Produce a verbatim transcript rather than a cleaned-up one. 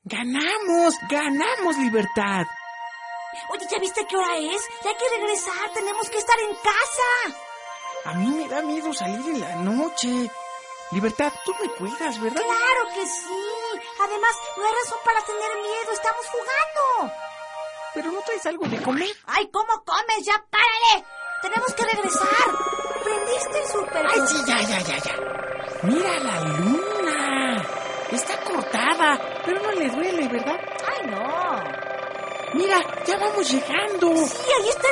¡Ganamos! ¡Ganamos, Libertad! Oye, ¿ya viste qué hora es? Ya hay que regresar, tenemos que estar en casa. A mí me da miedo salir en la noche. Libertad, tú me cuidas, ¿verdad? Claro que sí. Además, no hay razón para tener miedo, estamos jugando. ¿Pero no traes algo de comer? ¡Ay, cómo comes! ¡Ya párale! Tenemos que regresar. ¿Prendiste el súper? ¡Ay, sí, ya, ya, ya, ya! ¡Mira la luna! Está cortada, pero no le duele, ¿verdad? ¡Ay, no! ¡Mira, ya vamos llegando! Sí, ahí está